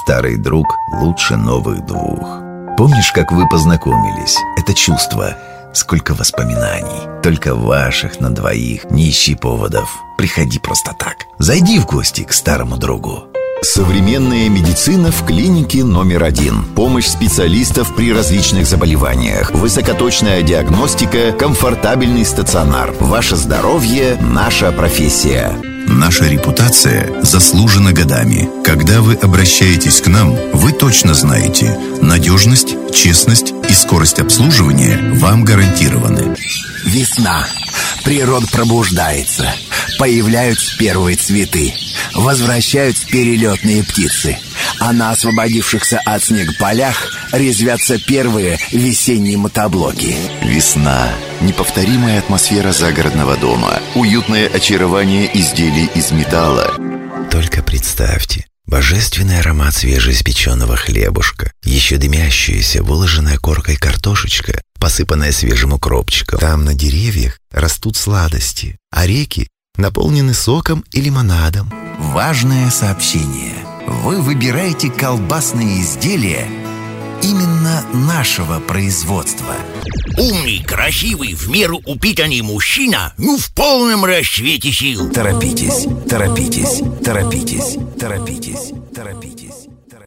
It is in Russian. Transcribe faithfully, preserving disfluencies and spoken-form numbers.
Старый друг лучше новых двух. Помнишь, как вы познакомились? Это чувство. Сколько воспоминаний. Только ваших на двоих. Не ищи поводов. Приходи просто так. Зайди в гости к старому другу. Современная медицина в клинике номер один. Помощь специалистов при различных заболеваниях. Высокоточная диагностика, комфортабельный стационар. Ваше здоровье – наша профессия. Наша репутация заслужена годами. Когда вы обращаетесь к нам, вы точно знаете, надежность, честность и скорость обслуживания вам гарантированы. Весна. Природа пробуждается. Появляются первые цветы. Возвращаются перелетные птицы. А на освободившихся от снега полях резвятся первые весенние мотоблоки. Весна. Неповторимая атмосфера загородного дома. Уютное очарование изделий из металла. Только представьте. Божественный аромат свежеиспеченного хлебушка, еще дымящаяся, выложенная коркой картошечка, посыпанная свежим укропчиком. Там на деревьях растут сладости, а реки наполнены соком и лимонадом. Важное сообщение. Вы выбираете колбасные изделия именно нашего производства. Умный, красивый, в меру упитанный мужчина, ну, в полном расцвете сил. Торопитесь, торопитесь, торопитесь, торопитесь, торопитесь.